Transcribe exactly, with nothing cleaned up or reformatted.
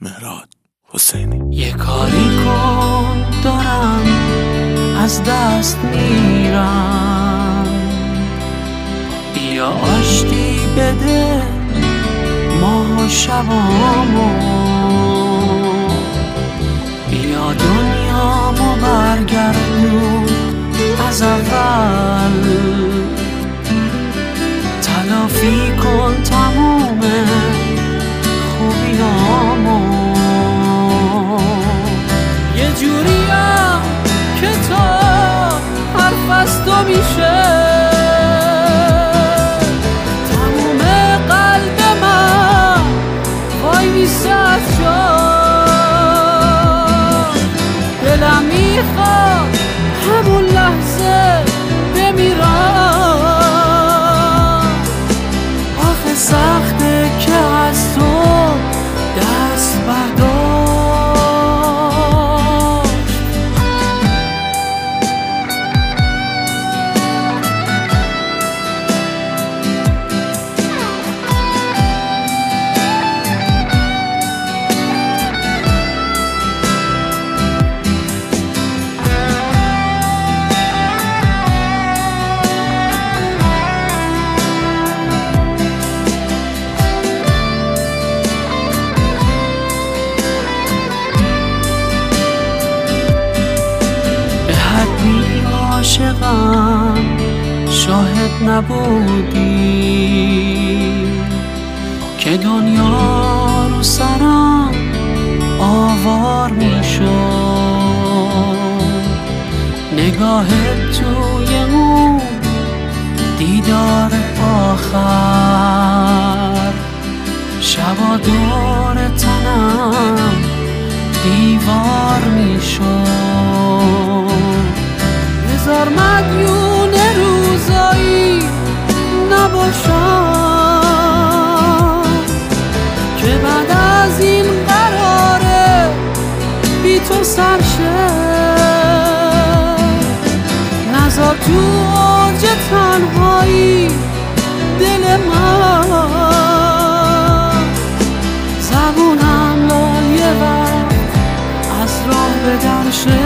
مهراد حسینی. یه کاری کن دارم از دست میرم، بیا آشتی بده ماه و شبامو، بیا دنیامو برگردون از اول، تلافی کن تموم خوبیامو. یه جوریم که تو حرف از تو میشه، تموم قلب من وای میسه از جا، دلم میخواد همون لحظه بمیرم، آخه سخته که از تو دست بردار. عاشقم شاهد نبودی که دنیا رو سرم آوار میشد، نگاهت توی اون دیدار آخر، شبا دور تنم دیوار میشد. بذار مدیون روزایی نباشم که بعد از این قراره بی تو سرشه، نذار تو اوج تنهایی دل من، زبونم لال یه وقت از راه بدرشه.